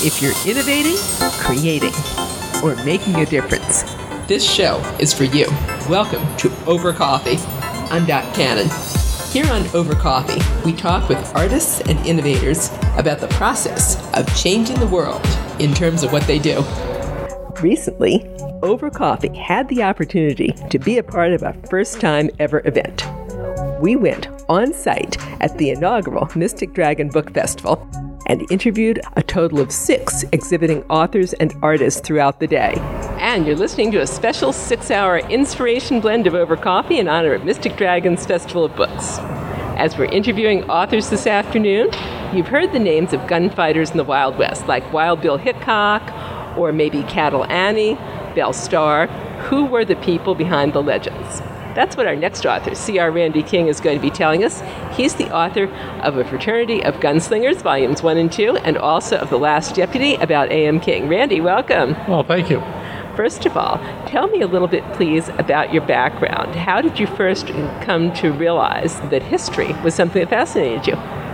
If you're innovating, creating, or making a difference, this show is for you. Welcome to Over Coffee. I'm Dot Cannon. Here on Over Coffee, we talk with artists and innovators about the process of changing the world in terms of what they do. Recently, Over Coffee had the opportunity to be a part of a first-time ever event. We went on site at the inaugural Mystic Dragon Book Festival and interviewed a total of 6 exhibiting authors and artists throughout the day. And you're listening to a special 6-hour inspiration blend of Over Coffee in honor of Mystic Dragon's Festival of Books. As we're interviewing authors this afternoon, you've heard the names of gunfighters in the Wild West, like Wild Bill Hickok, or maybe Cattle Annie, Belle Starr. Who were the people behind the legends? That's what our next author, C.R. Randy King, is going to be telling us. He's the author of A Fraternity of Gunslingers, Volumes 1 and 2, and also of The Last Deputy about A.M. King. Randy, welcome. Well, thank you. First of all, tell me a little bit, please, about your background. How did you first come to realize that history was something that fascinated you?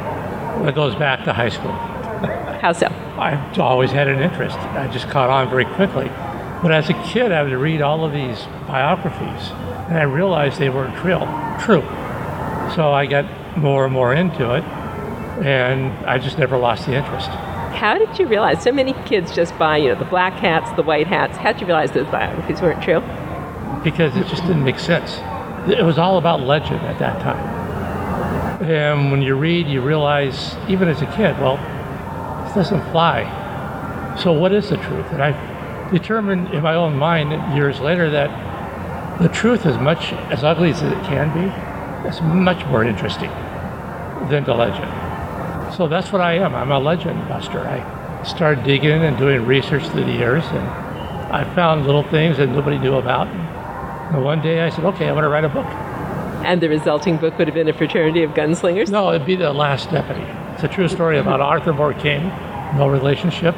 It goes back to high school. How so? I've always had an interest. I just caught on very quickly. But as a kid, I would read all of these biographies, and I realized they weren't true. So I got more and more into it, and I just never lost the interest. How did you realize? So many kids just buy, the black hats, the white hats. How did you realize those biographies weren't true? Because it just didn't make sense. It was all about legend at that time. And when you read, you realize, even as a kid, well, this doesn't fly. So what is the truth? And I determined in my own mind years later that the truth, as much as ugly as it can be, is much more interesting than the legend. So that's what I am. I'm a legend buster. I started digging and doing research through the years, and I found little things that nobody knew about. And one day I said, okay, I'm going to write a book. And the resulting book would have been A Fraternity of Gunslingers? No, it'd be The Last Deputy. It's a true story about Arthur Moore King, no relationship,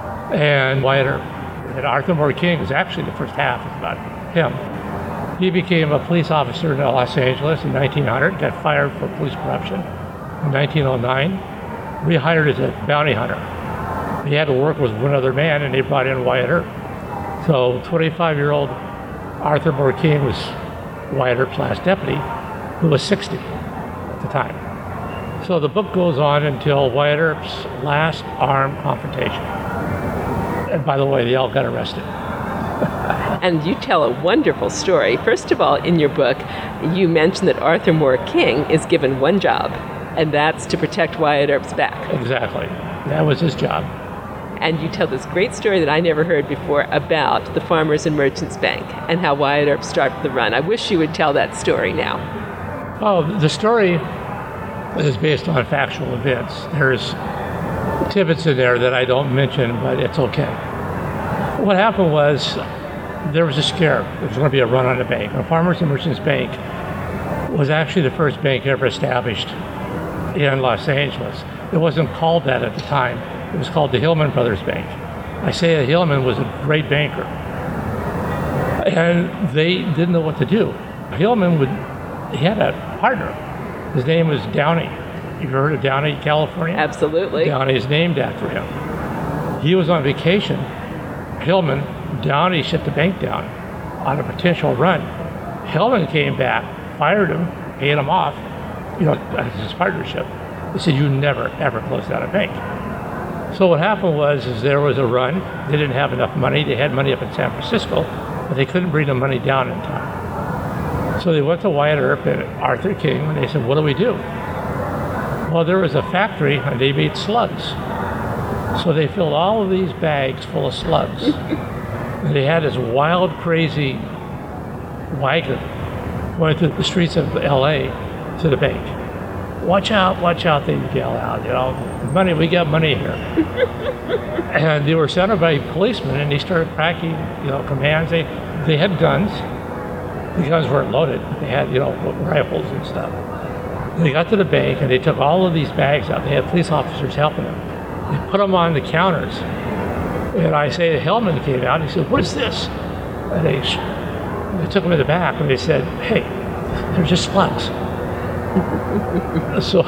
and Wyatt Earp. And Arthur Moore King was actually the first half is about him. He became a police officer in Los Angeles in 1900, got fired for police corruption. In 1909, rehired as a bounty hunter. He had to work with one other man, and they brought in Wyatt Earp. So 25-year-old Arthur Moore King was Wyatt Earp's last deputy, who was 60 at the time. So the book goes on until Wyatt Earp's last armed confrontation. And by the way, they all got arrested. And you tell a wonderful story. First of all, in your book, you mention that Arthur Moore King is given one job, and that's to protect Wyatt Earp's back. Exactly. That was his job. And you tell this great story that I never heard before about the Farmers and Merchants Bank and how Wyatt Earp started the run. I wish you would tell that story now. Oh, the story is based on factual events. There's tidbits in there that I don't mention, but it's okay. What happened was there was a scare. There was going to be a run on the bank. The Farmers and Merchants Bank was actually the first bank ever established in Los Angeles. It wasn't called that at the time. It was called the Hillman Brothers Bank. I say that Hillman was a great banker. And they didn't know what to do. Hillman he had a partner. His name was Downey. You've heard of Downey, California? Absolutely. Downey is named after him. He was on vacation. Downey shut the bank down on a potential run. Hillman came back, fired him, paid him off, as his partnership. He said, you never, ever close down a bank. So what happened was there was a run. They didn't have enough money. They had money up in San Francisco, but they couldn't bring the money down in time. So they went to Wyatt Earp and Arthur King, and they said, what do we do? Well, there was a factory, and they made slugs. So they filled all of these bags full of slugs. And they had this wild, crazy wagon going through the streets of L.A. to the bank. Watch out, they yell out, money, we got money here. And they were surrounded by policemen, and they started cracking, commands. They had guns. The guns weren't loaded. They had, rifles and stuff. They got to the bank, and they took all of these bags out. They had police officers helping them. They put them on the counters. And I say, the Hillman came out, and he said, what is this? And they took him to the back, and they said, hey, they're just slugs. So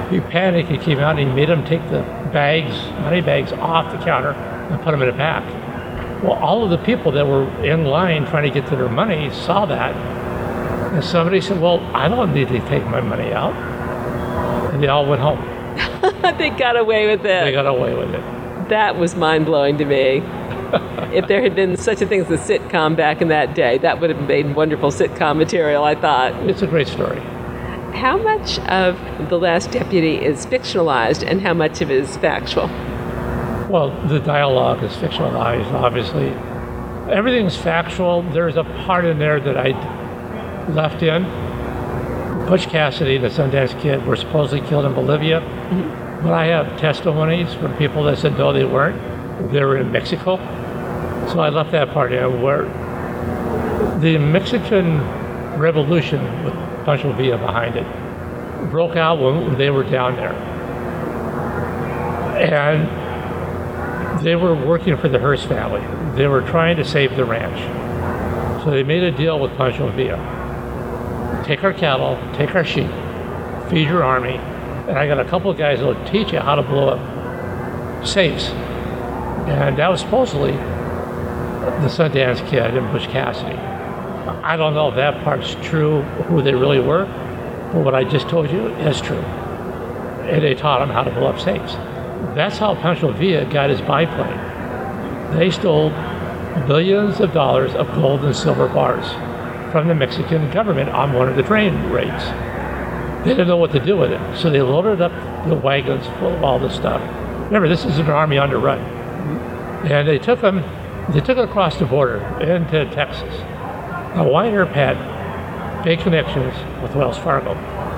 He panicked, he came out and he made them take the money bags off the counter and put them in a pack. Well, all of the people that were in line trying to get to their money saw that. And somebody said, well, I don't need to take my money out. And they all went home. They got away with it. They got away with it. That was mind-blowing to me. If there had been such a thing as a sitcom back in that day, that would have made wonderful sitcom material, I thought. It's a great story. How much of The Last Deputy is fictionalized and how much of it is factual? Well, the dialogue is fictionalized, obviously. Everything's factual. There's a part in there that I left in. Butch Cassidy, the Sundance Kid, were supposedly killed in Bolivia. Mm-hmm. But I have testimonies from people that said, no, they weren't. They were in Mexico. So I left that part in where the Mexican Revolution, with Pancho Villa behind it, broke out when they were down there. And they were working for the Hearst family. They were trying to save the ranch. So they made a deal with Pancho Villa. Take our cattle, take our sheep, feed your army, and I got a couple of guys that will teach you how to blow up safes. And that was supposedly the Sundance Kid and Butch Cassidy. I don't know if that part's true, who they really were, but what I just told you is true. And they taught them how to blow up safes. That's how Pancho Villa got his biplane. They stole billions of dollars of gold and silver bars from the Mexican government on one of the train raids. They didn't know what to do with it, so they loaded up the wagons full of all this stuff. Remember, this is an army on the run. And they took it across the border into Texas. Now, Wyatt Earp had big connections with Wells Fargo.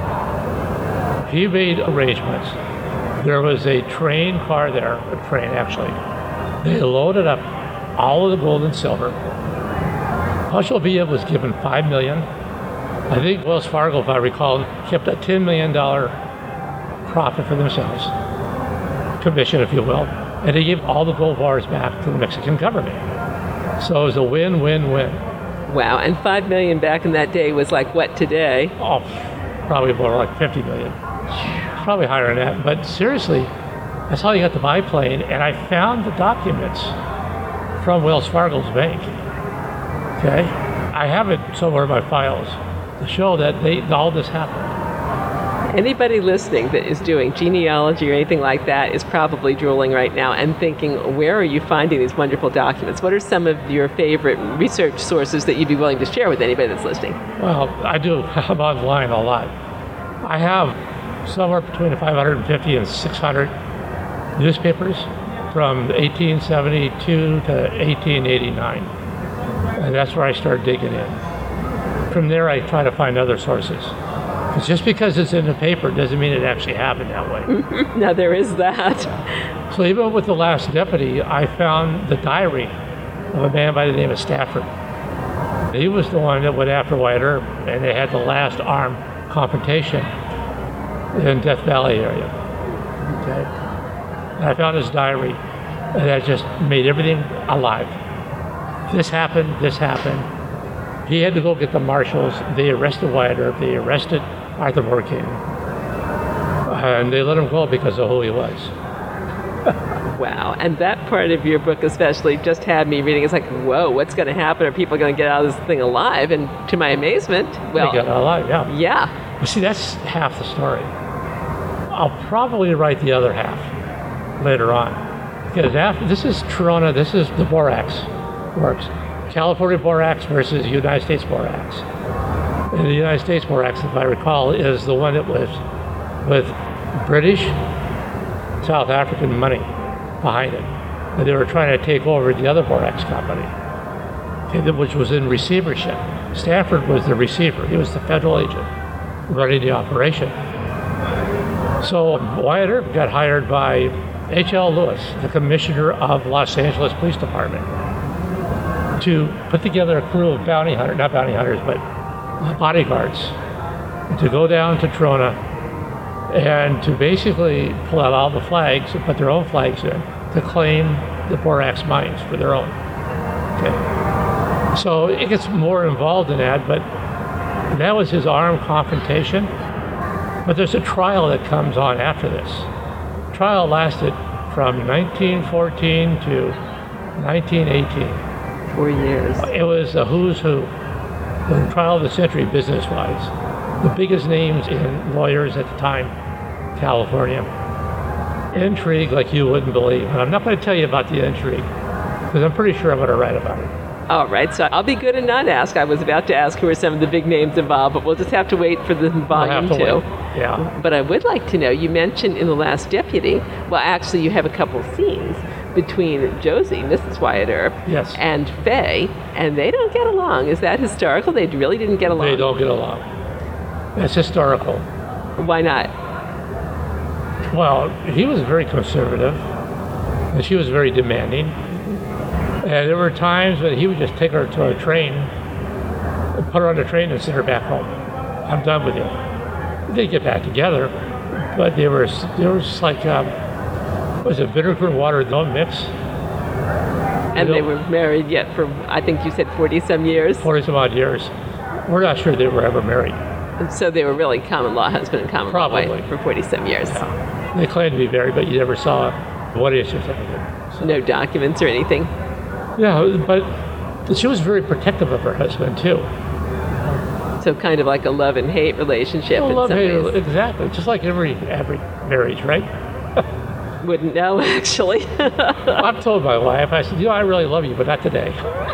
He made arrangements. There was a train car there, a train actually. They loaded up all of the gold and silver. Pancho Villa was given $5 million. I think Wells Fargo, if I recall, kept a $10 million profit for themselves, commission, if you will, and they gave all the gold bars back to the Mexican government. So it was a win-win-win. Wow, and $5 million back in that day was like what today? Oh, probably more like $50 million. Probably higher than that. But seriously, that's how you got the biplane. And I found the documents from Wells Fargo's bank. Okay? I have it somewhere in my files to show that all this happened. Anybody listening that is doing genealogy or anything like that is probably drooling right now and thinking, where are you finding these wonderful documents? What are some of your favorite research sources that you'd be willing to share with anybody that's listening? Well, I do. I'm online a lot. I have somewhere between 550 and 600 newspapers from 1872 to 1889. And that's where I started digging in. From there, I try to find other sources. Just because it's in the paper doesn't mean it actually happened that way. Now, there is that. So even with The Last Deputy, I found the diary of a man by the name of Stafford. He was the one that went after Wyatt Earp, and they had the last armed confrontation in Death Valley area. Okay. And I found his diary, and that just made everything alive. This happened. He had to go get the marshals. They arrested Wyatt Earp. They arrested Arthur Morgan. And they let him go because of who he was. Wow. And that part of your book especially just had me reading. It's like, whoa, what's going to happen? Are people going to get out of this thing alive? And to my amazement, well... They got out alive, yeah. Yeah. Well, see, that's half the story. I'll probably write the other half later on. Because this is Trona, this is the borax works. California borax versus United States borax. And the United States borax, if I recall, is the one that was with British, South African money behind it. And they were trying to take over the other borax company, which was in receivership. Stanford was the receiver. He was the federal agent running the operation. So Wyatt Earp got hired by H.L. Lewis, the commissioner of Los Angeles Police Department, to put together a crew of bodyguards, to go down to Trona and to basically pull out all the flags and put their own flags in to claim the borax mines for their own. Okay. So it gets more involved in that, but that was his armed confrontation. But there's a trial that comes on after this. The trial lasted from 1914 to 1918. 4 years. It was a who's who, the trial of the century business-wise. The biggest names in lawyers at the time, California. Intrigue like you wouldn't believe. And I'm not going to tell you about the intrigue, because I'm pretty sure I'm going to write about it. All right, so I'll be good and not ask. I was about to ask who are some of the big names involved, but we'll just have to wait for the volume 2. Yeah. But I would like to know, you mentioned in The Last Deputy, well, actually you have a couple scenes between Josie, Mrs. Wyatt Earp, yes, and Fay, and they don't get along. Is that historical? They really didn't get along? They don't get along. That's historical. Why not? Well, he was very conservative, and she was very demanding. And there were times when he would just take her to a train, put her on a train and send her back home. I'm done with you. They get back together, but they were just like, was it vinegar and water don't mix? And they were married yet for, I think you said 40-some years? 40-some odd years. We're not sure they were ever married. So they were really common law husband and common law wife for 40-some years. Yeah. They claimed to be married, but you never saw what is certificate. So. No documents or anything? Yeah, but she was very protective of her husband, too. So kind of like a love and hate relationship in some ways. Exactly. Just like every marriage, right? Wouldn't know, actually. I've told my wife, I said, I really love you, but not today.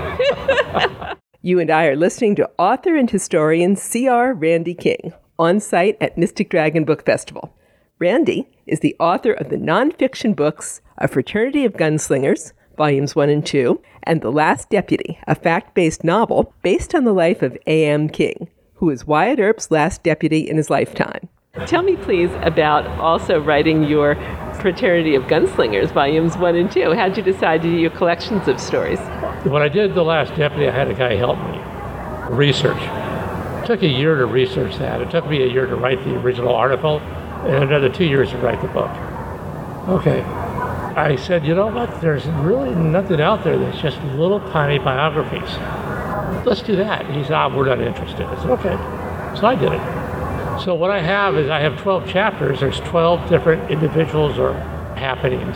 You and I are listening to author and historian C.R. Randy King on site at Mystic Dragon Book Festival. Randy is the author of the nonfiction books A Fraternity of Gunslingers, Volumes 1 and 2, and The Last Deputy, a fact-based novel based on the life of A.M. King, who was Wyatt Earp's last deputy in his lifetime. Tell me, please, about also writing your Fraternity of Gunslingers, Volumes 1 and 2. How'd you decide to do your collections of stories? When I did The Last Deputy, I had a guy help me research. It took a year to research that. It took me a year to write the original article, and another 2 years to write the book. Okay. I said, you know what, there's really nothing out there that's just little tiny biographies. Let's do that. He said, we're not interested. I said, okay. So I did it. So what I have is I have 12 chapters. There's 12 different individuals or happenings,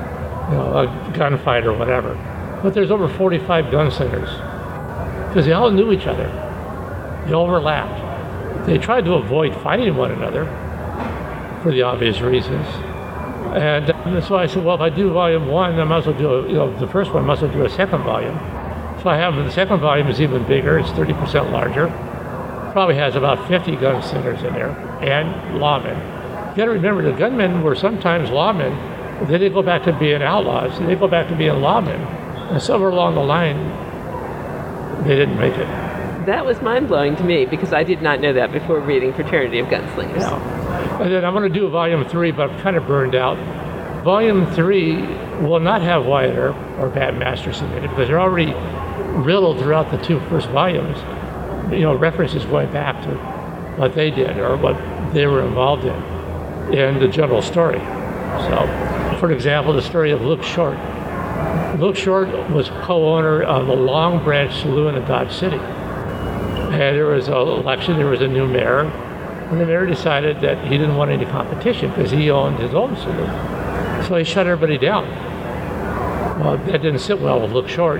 a gunfight or whatever. But there's over 45 gunslingers because they all knew each other. They overlapped. They tried to avoid fighting one another for the obvious reasons. And so I said, well, if I do volume 1, I might as well do the first one, I might as well do a second volume. So I have the second volume is even bigger. It's 30% larger. Probably has about 50 gunslingers in there and lawmen. You got to remember, the gunmen were sometimes lawmen. Then they go back to being outlaws. They go back to being lawmen. And somewhere along the line, they didn't make it. That was mind-blowing to me because I did not know that before reading Fraternity of Gunslingers. Yeah. And then I'm going to do volume 3, but I'm kind of burned out. Volume 3 will not have Wyatt Earp or Pat Masterson in it because they're already riddled throughout the 2 first volumes. References going back to what they did or what they were involved in the general story. So, for example, the story of Luke Short. Luke Short was co-owner of the Long Branch Saloon in Dodge City. And there was an election, there was a new mayor, and the mayor decided that he didn't want any competition because he owned his own saloon. So he shut everybody down. Well, that didn't sit well with Luke Short.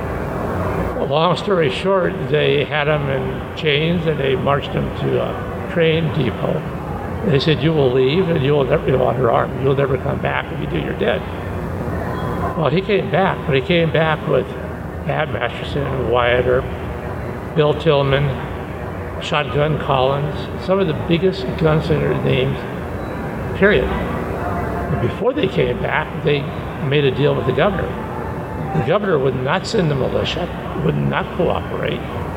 Long story short, they had him in chains and they marched him to a train depot. They said, you will leave and you will never, under arm, you'll never come back. If you do, you're dead. Well, he came back, but he came back with Pat Masterson, Wyatt Earp, Bill Tillman, Shotgun Collins, some of the biggest gunslinger names, period. And before they came back, they made a deal with the governor. The governor would not send the militia, would not cooperate.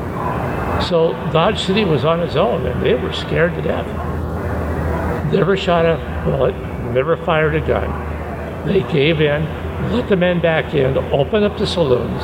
So Dodge City was on its own, and they were scared to death. Never shot a bullet, never fired a gun. They gave in, let the men back in, opened up the saloons.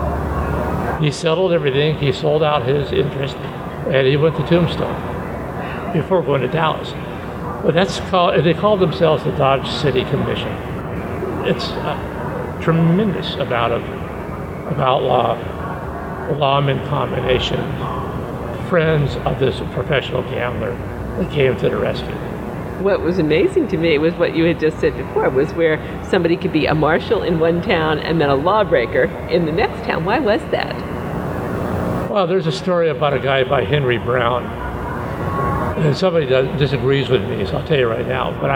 He settled everything. He sold out his interest, and he went to Tombstone before going to Dallas. But they called themselves the Dodge City Commission. It's a tremendous amount of outlaw, lawman combination, friends of this professional gambler, that came to the rescue. What was amazing to me was what you had just said before, was where somebody could be a marshal in one town and then a lawbreaker in the next town. Why was that? Well, there's a story about a guy by Henry Brown. And somebody disagrees with me, so I'll tell you right now, but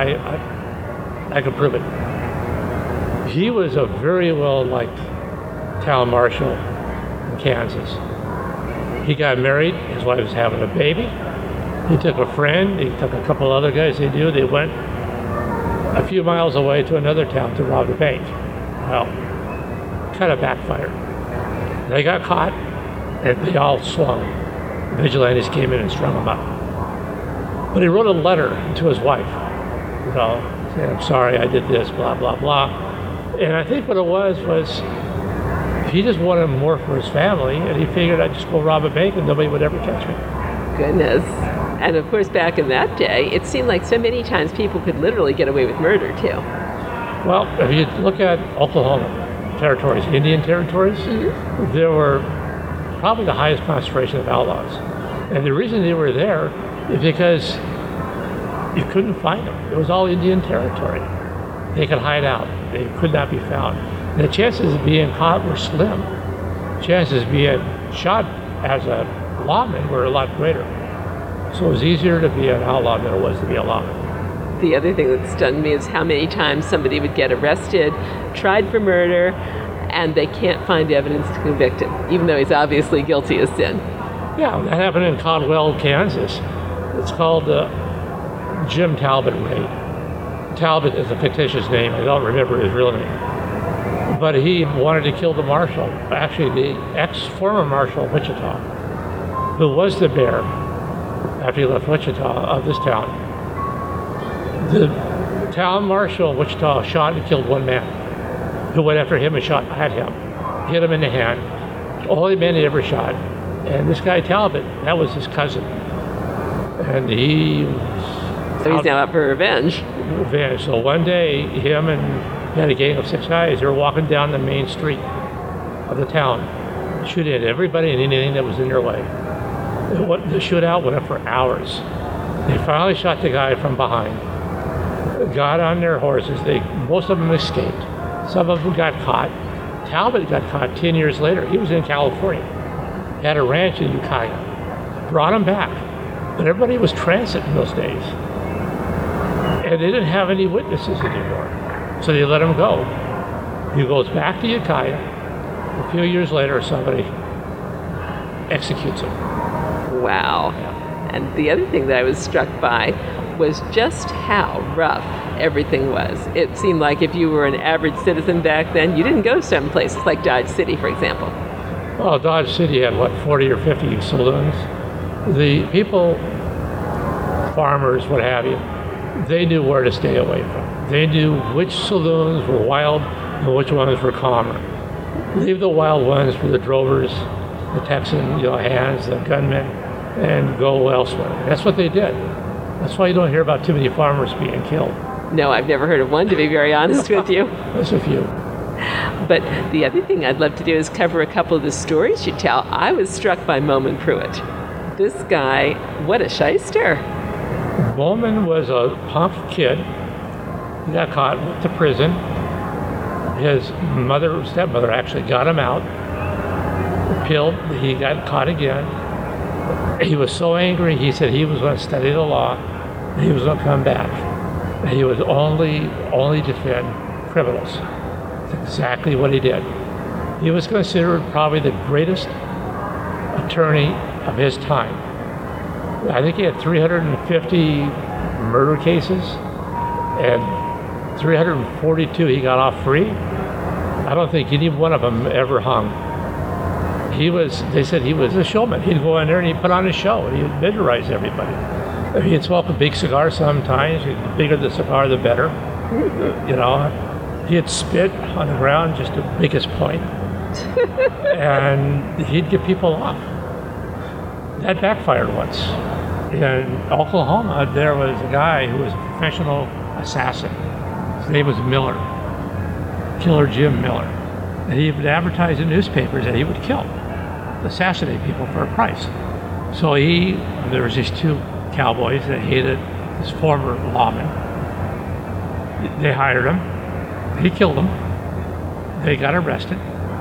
I can prove it. He was a very well-liked town marshal in Kansas. He got married, his wife was having a baby. He took a friend, he took a couple other guys they knew, they went a few miles away to another town to rob a bank. Well, kind of backfired. They got caught, and they all swung. Vigilantes came in and strung them up. But he wrote a letter to his wife, saying, I'm sorry I did this, blah, blah, blah. And I think what it was he just wanted more for his family, and he figured I'd just go rob a bank and nobody would ever catch me. Goodness. And of course, back in that day, it seemed like so many times people could literally get away with murder, too. Well, if you look at Oklahoma territories, Indian territories, there were probably the highest concentration of outlaws. And the reason they were there is because you couldn't find them. It was all Indian territory. They could hide out. They could not be found. And the chances of being caught were slim. Chances of being shot as a lawman were a lot greater. So it was easier to be an outlaw than it was to be a lawman. The other thing that stunned me is how many times somebody would get arrested, tried for murder, and they can't find evidence to convict him, even though he's obviously guilty of sin. Yeah, that happened in Caldwell, Kansas. It's called the Jim Talbot raid. Talbot is a fictitious name. I don't remember his real name. But he wanted to kill the marshal, actually the ex-former marshal of Wichita, who was the mayor after he left Wichita, of this town. The town marshal of Wichita shot and killed one man who went after him and shot at him, hit him in the hand. Only man he ever shot. And this guy Talbot, that was his cousin. And So he's now out for revenge. So one day, him and he had a gang of 6 guys, they were walking down the main street of the town, shooting at everybody and anything that was in their way. The shootout went up for hours. They finally shot the guy from behind, got on their horses. Most of them escaped. Some of them got caught. Talbot got caught 10 years later. He was in California. He had a ranch in Ukiah. Brought him back. But everybody was transit in those days. And they didn't have any witnesses anymore. So they let him go. He goes back to Ukiah. A few years later, somebody executes him. Wow. And the other thing that I was struck by was just how rough everything was. It seemed like if you were an average citizen back then, you didn't go some places like Dodge City, for example. Well, Dodge City had, 40 or 50 saloons. The people, farmers, what have you, they knew where to stay away from. They knew which saloons were wild and which ones were calmer. Leave the wild ones for the drovers, the Texan, hands, the gunmen, and go elsewhere. That's what they did. That's why you don't hear about too many farmers being killed. No, I've never heard of one, to be very honest with you. There's a few. But the other thing I'd love to do is cover a couple of the stories you tell. I was struck by Moman Pruitt. This guy, what a shyster. Bowman was a punk kid. He got caught, went to prison. His stepmother actually got him out. Appealed. He got caught again. He was so angry, he said he was going to study the law, and he was going to come back. And he would only defend criminals. That's exactly what he did. He was considered probably the greatest attorney of his time. I think he had 350 murder cases, and 342 he got off free. I don't think any one of them ever hung. They said he was a showman. He'd go in there and he'd put on a show. He'd mesmerize everybody. He'd smoke a big cigar sometimes. The bigger the cigar, the better. He'd spit on the ground just to make his point. And he'd get people off. That backfired once. In Oklahoma, there was a guy who was a professional assassin. His name was Miller, Killer Jim Miller. And he would advertise in newspapers that he would assassinate people for a price. So there was these 2 cowboys that hated his former lawman. They hired him. He killed him. They got arrested.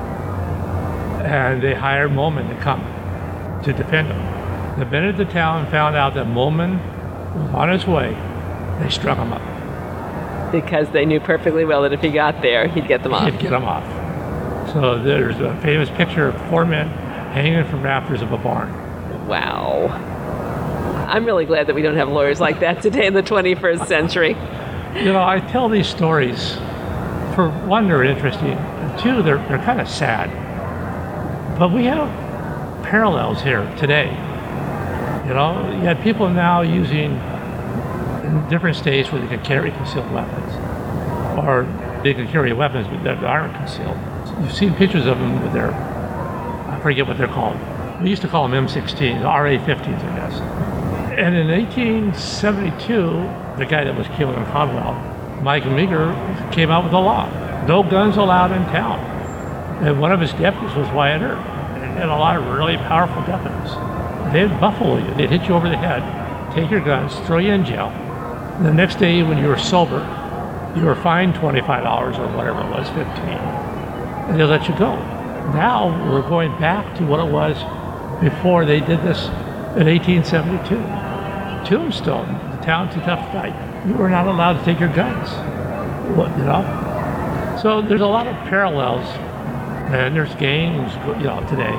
And they hired Moulman to come to defend him. The minute the town found out that Moulman was on his way, they struck him up. Because they knew perfectly well that if he got there, he'd get them off. He'd get them off. So there's a famous picture of 4 men hanging from rafters of a barn. Wow. I'm really glad that we don't have lawyers like that today in the 21st century. You know, I tell these stories, for one, they're interesting, and two, they're kind of sad. But we have parallels here today. You know, you have people now using in different states where they can carry concealed weapons, or they can carry weapons that aren't concealed. You've seen pictures of them with their, I forget what they're called. We used to call them M16s, RA-15s, I guess. And in 1872, the guy that was killed in Caldwell, Mike Meagher, came out with a law. No guns allowed in town. And one of his deputies was Wyatt Earp. And he had a lot of really powerful deputies. They'd buffalo you. They'd hit you over the head, take your guns, throw you in jail. And the next day when you were sober, you were fined $25 or whatever it was, $15. And they let you go. Now we're going back to what it was before they did this in 1872. Tombstone, the town too tough to fight. You were not allowed to take your guns. You know? So there's a lot of parallels, and there's gangs, you know, today.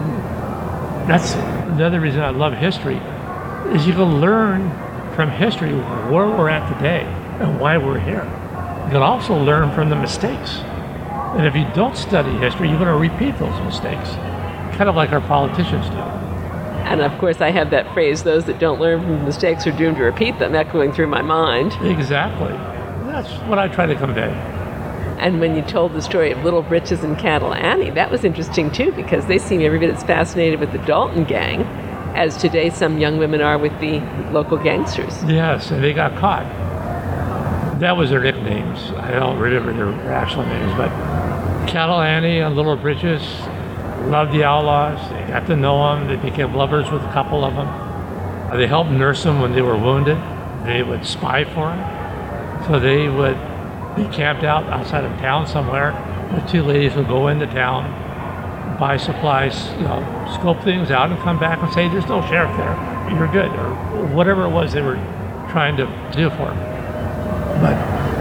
That's another reason I love history, is you can learn from history where we're at today and why we're here. You can also learn from the mistakes. And if you don't study history, you're going to repeat those mistakes, kind of like our politicians do. And of course, I have that phrase, those that don't learn from mistakes are doomed to repeat them, echoing through my mind. Exactly. That's what I try to convey. And when you told the story of Little Britches and Cattle Annie, that was interesting too, because they seem every bit as fascinated with the Dalton gang as today some young women are with the local gangsters. Yes, and they got caught. That was their nicknames. I don't remember their actual names, but Cattle Annie and Little Britches loved the outlaws. They got to know them. They became lovers with a couple of them. They helped nurse them when they were wounded. They would spy for them. So they would be camped out outside of town somewhere. The 2 ladies would go into town, buy supplies, you know, scope things out, and come back and say, "There's no sheriff there. You're good," or whatever it was they were trying to do for them. But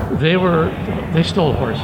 they stole horses,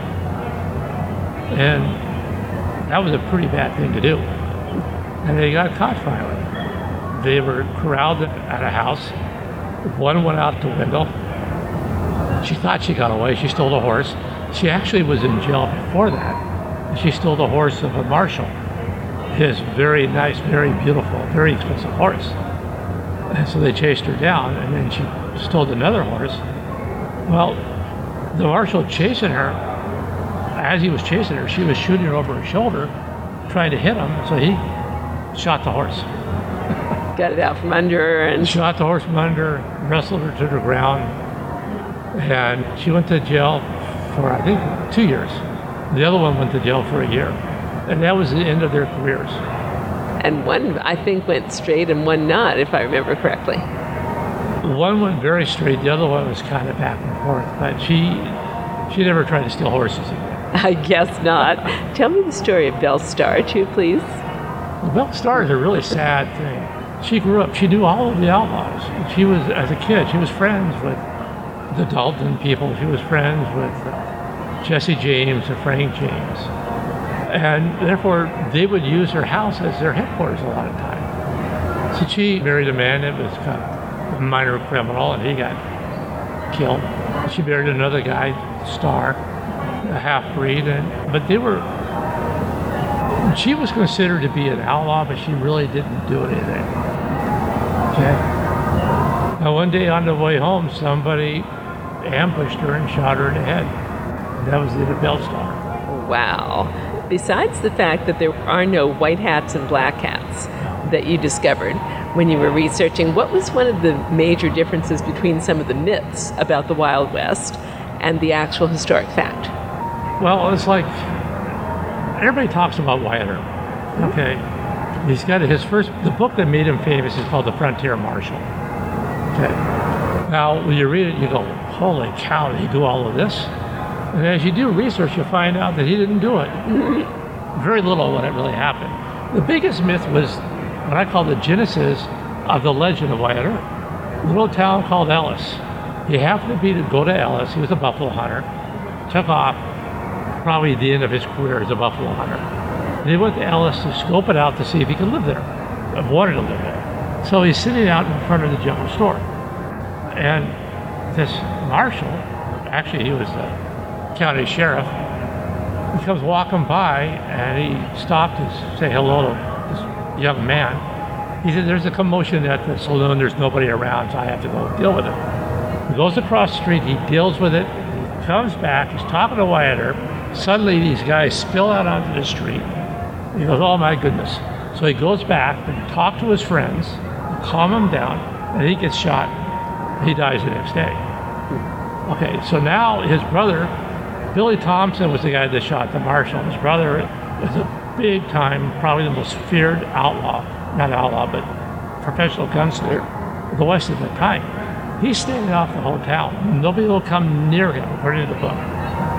and that was a pretty bad thing to do. And they got caught finally. They were corralled at a house. One went out the window. She thought she got away. She stole a horse. She actually was in jail before that. She stole the horse of a marshal. His very nice, very beautiful, very expensive horse. And so they chased her down, and then she stole another horse. Well, the marshal chasing her, as he was chasing her, she was shooting her over her shoulder, trying to hit him, so he shot the horse. Got it out from under her and... Shot the horse from under, wrestled her to the ground, and she went to jail for, I think, 2 years. The other one went to jail for a year. And that was the end of their careers. And one, I think, went straight and one not, if I remember correctly. One went very straight. The other one was kind of back and forth. But she never tried to steal horses again. I guess not. Tell me the story of Belle Starr, too, please. Well, Belle Starr is a really sad thing. She grew up. She knew all of the outlaws. She was, as a kid, she was friends with the Dalton people. She was friends with Jesse James and Frank James. And therefore, they would use her house as their headquarters a lot of times. So she married a man that was kind of a minor criminal, and he got killed. She married another guy, Starr, a half-breed, but she was considered to be an outlaw, but she really didn't do anything. Okay. Now, one day on the way home, somebody ambushed her and shot her in the head. And that was the Belle Starr. Wow. Besides the fact that there are no white hats and black hats that you discovered when you were researching, what was one of the major differences between some of the myths about the Wild West and the actual historic fact? Well, it's like everybody talks about Wyatt Earp. Okay. He's got the book that made him famous is called The Frontier Marshal. Okay. Now, when you read it, you go, holy cow, did he do all of this? And as you do research, you find out that he didn't do it. Very little when it really happened. The biggest myth was what I call the genesis of the legend of Wyatt Earp. A little town called Ellis. He happened to go to Ellis. He was a buffalo hunter. Took off, probably the end of his career as a buffalo hunter. And he went to Ellis to scope it out to see if he could live there. Wanted to live there. So he's sitting out in front of the general store. And this marshal, actually he was the county sheriff, he comes walking by and he stopped to say hello to this young man. He said, there's a commotion at the saloon, there's nobody around, so I have to go deal with it. He goes across the street, he deals with it, he comes back, he's talking to Wyatt Earp. Suddenly these guys spill out onto the street. He goes, oh my goodness. So he goes back and talks to his friends, calm him down, and he gets shot. He dies the next day. Okay, so now his brother, Billy Thompson, was the guy that shot the marshal. His brother was a big time, probably the most feared outlaw, not outlaw, but professional gunslinger of the West at the time. He's standing off the whole town. Nobody will come near him, according to the book.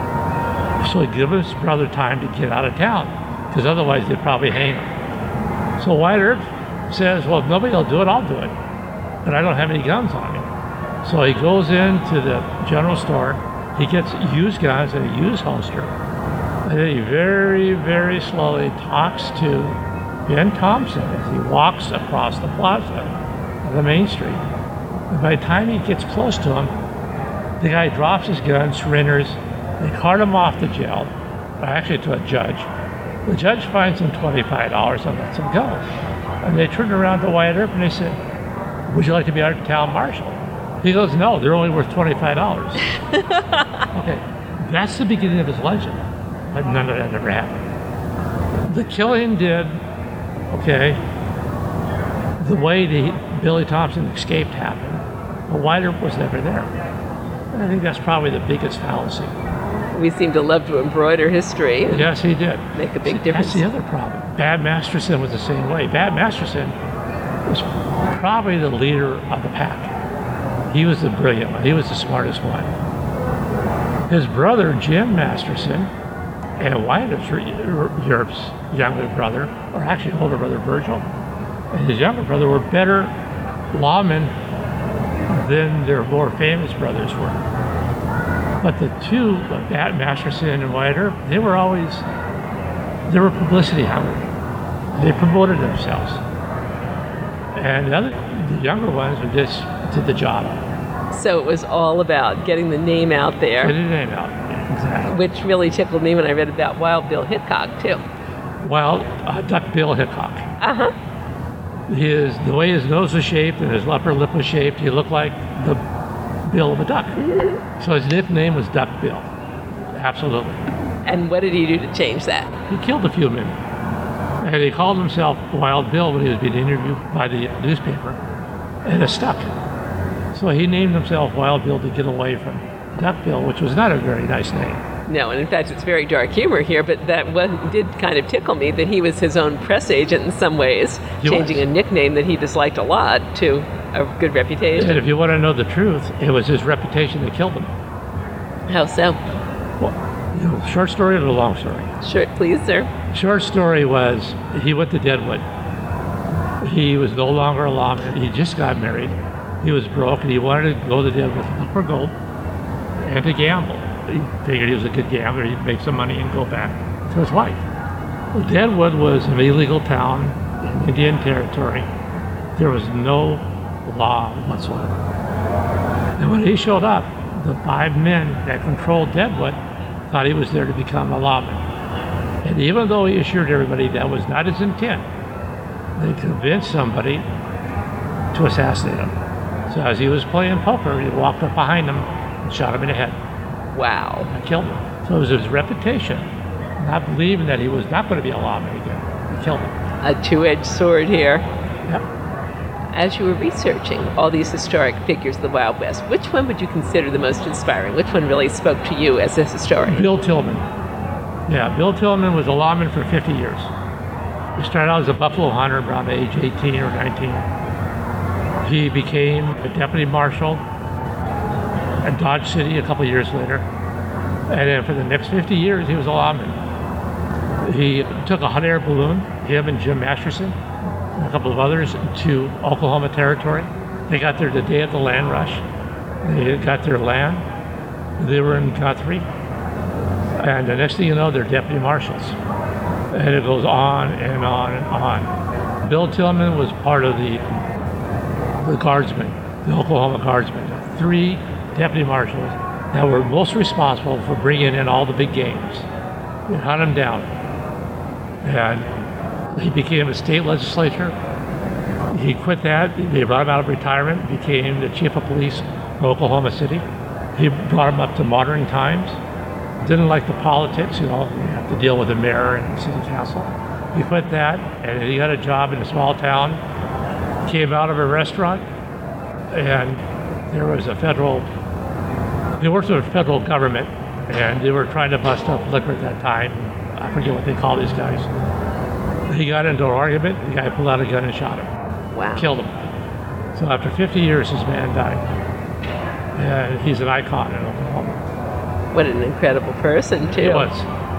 So he gives his brother time to get out of town, because otherwise they'd probably hang him. So Wyatt Earp says, well, if nobody will do it, I'll do it. But I don't have any guns on me. So he goes into the general store, he gets used guns and a used holster, and then he very, very slowly talks to Ben Thompson as he walks across the plaza of the main street. And by the time he gets close to him, the guy drops his gun, surrenders, they cart him off to jail, actually to a judge. The judge finds him $25 and lets him go. And they turned around to Wyatt Earp and they said, would you like to be our town marshal? He goes, no, they're only worth $25. Okay, that's the beginning of his legend. But none of that ever happened. The killing did, okay, the way Billy Thompson escaped happened, but Wyatt Earp was never there. And I think that's probably the biggest fallacy. We seem to love to embroider history. Yes, he did. Make a big difference. That's the other problem. Bad Masterson was the same way. Bad Masterson was probably the leader of the pack. He was the brilliant one. He was the smartest one. His brother, Jim Masterson, and Wyatt Earp's younger brother, or actually older brother, Virgil, and his younger brother were better lawmen than their more famous brothers were. But the two, Bat Masterson and Wyatt Earp, they were publicity hungry. They promoted themselves. And the younger ones just did the job. So it was all about getting the name out there. Getting the name out, exactly. Which really tickled me when I read about Wild Bill Hickok, too. Duck Bill Hickok. Uh-huh. The way his nose was shaped and his upper lip was shaped, he looked like the bill of a duck. Mm-hmm. So his nickname was Duck Bill. Absolutely. And what did he do to change that? He killed a few men. And he called himself Wild Bill when he was being interviewed by the newspaper. And it stuck. So he named himself Wild Bill to get away from Duck Bill, which was not a very nice name. No, and in fact, it's very dark humor here, but that did kind of tickle me that he was his own press agent in some ways, changing a nickname that he disliked a lot to a good reputation. And if you want to know the truth, it was his reputation that killed him. How so? Well, short story or the long story? Short, please, sir. Short story was he went to Deadwood. He was no longer a lawman. He just got married. He was broke, and he wanted to go to Deadwood to look for gold and to gamble. He figured he was a good gambler. He'd make some money and go back to his wife. Well, Deadwood was an illegal town in Indian Territory. There was no law whatsoever. And when he showed up, the 5 men that controlled Deadwood thought he was there to become a lawman. And even though he assured everybody that was not his intent, they convinced somebody to assassinate him. So as he was playing poker, he walked up behind him and shot him in the head. Wow. And killed him. So it was his reputation, not believing that he was not going to be a lawman again. He killed him. A two-edged sword here. Yep. As you were researching all these historic figures of the Wild West, which one would you consider the most inspiring? Which one really spoke to you as a historian? Bill Tillman. Yeah, Bill Tillman was a lawman for 50 years. He started out as a buffalo hunter around age 18 or 19. He became a deputy marshal at Dodge City a couple of years later. And then for the next 50 years, he was a lawman. He took a hot air balloon, him and Jim Masterson, and a couple of others, to Oklahoma Territory. They got there the day of the land rush. They got their land. They were in Guthrie. And the next thing you know, they're deputy marshals. And it goes on and on and on. Bill Tillman was part of the Guardsmen, the Oklahoma Guardsmen. 3 deputy marshals that were most responsible for bringing in all the big games. They hunt them down. And he became a state legislator. He quit that. They brought him out of retirement, became the chief of police for Oklahoma City. He brought him up to modern times. Didn't like the politics, you have to deal with the mayor and the city council. He quit that, and he got a job in a small town. Came out of a restaurant, and there was they worked with the federal government, and they were trying to bust up liquor at that time. I forget what they call these guys. He got into an argument, the guy pulled out a gun and shot him. Wow. Killed him. So after 50 years, his man died. And he's an icon in Oklahoma. What an incredible person, too. He was.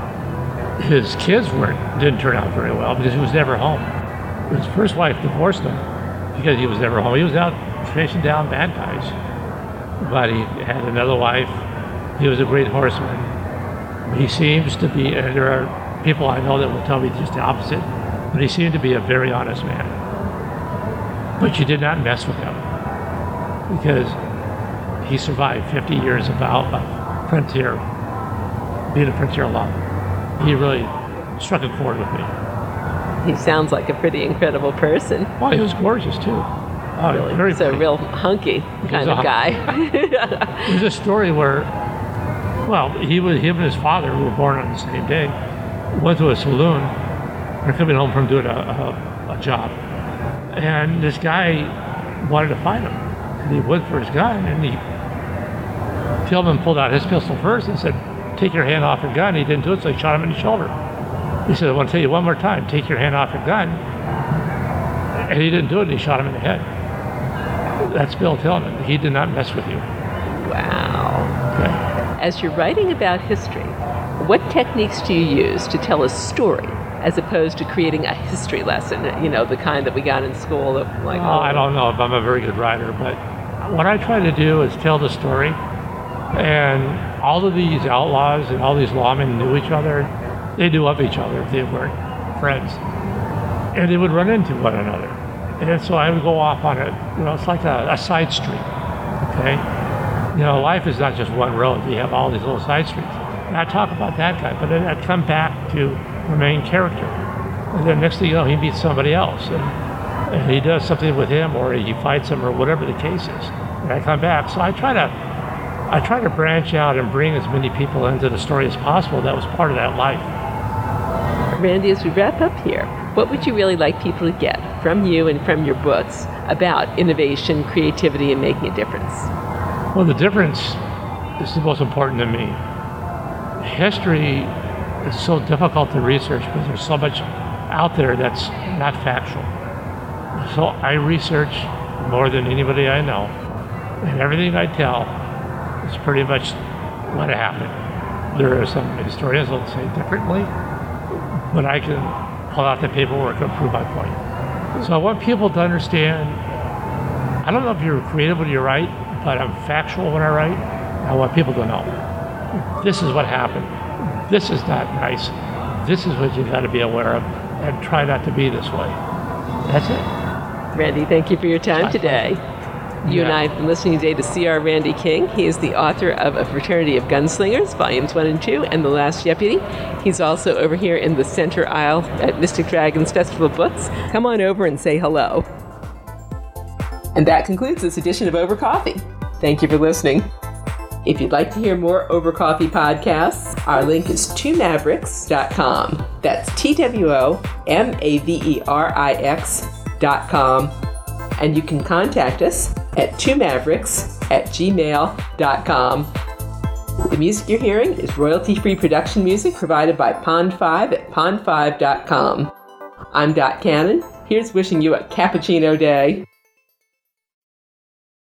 His kids didn't turn out very well because he was never home. His first wife divorced him because he was never home. He was out chasing down bad guys. But he had another wife. He was a great horseman. He seems to be, and there are people I know that will tell me just the opposite, but he seemed to be a very honest man. But you did not mess with him because he survived 50 years of frontier, being a frontier lawman. He really struck a chord with me. He sounds like a pretty incredible person. Well, he was gorgeous too. Oh, really? Very so pretty. Real hunky kind of guy. There's a story where, him and his father, who were born on the same day, went to a saloon. They're coming home from doing a job. And this guy wanted to fight him. And he went for his gun, and Tillman pulled out his pistol first and said, "Take your hand off your gun." He didn't do it, so he shot him in the shoulder. He said, "I want to tell you one more time, take your hand off your gun." And he didn't do it, and he shot him in the head. That's Bill Tillman. He did not mess with you. Wow. Okay. As you're writing about history, what techniques do you use to tell a story as opposed to creating a history lesson, the kind that we got in school? I don't know if I'm a very good writer, but what I try to do is tell the story. And all of these outlaws and all these lawmen knew each other. They knew of each other if they weren't friends. And they would run into one another. And so I would go off on it's like a side street, okay? Life is not just one road. You have all these little side streets. And I talk about that guy, but then I'd come back to the main character. And then next thing you know, he meets somebody else. And he does something with him, or he fights him, or whatever the case is. And I come back. So I try to branch out and bring as many people into the story as possible that was part of that life. Randy, as we wrap up here, what would you really like people to get from you and from your books about innovation, creativity, and making a difference? Well, the difference is the most important to me. History is so difficult to research because there's so much out there that's not factual. So I research more than anybody I know, and everything I tell is pretty much what happened. There are some historians that will say differently, but I can pull out the paperwork and prove my point. So I want people to understand, I don't know if you're creative when you write, but I'm factual when I write. I want people to know, this is what happened. This is not nice. This is what you got to be aware of, and try not to be this way. That's it. Randy, thank you for your time today. You and I have been listening today to C.R. Randy King. He is the author of A Fraternity of Gunslingers, Volumes 1 and 2, and The Last Deputy. He's also over here in the center aisle at Mystic Dragons Festival of Books. Come on over and say hello. And that concludes this edition of Over Coffee. Thank you for listening. If you'd like to hear more Over Coffee podcasts, our link is twomavericks.com. That's TWOMAVERIX.com. And you can contact us at twomavericks@gmail.com. The music you're hearing is royalty-free production music provided by Pond5 at pond5.com. I'm Dot Cannon. Here's wishing you a cappuccino day.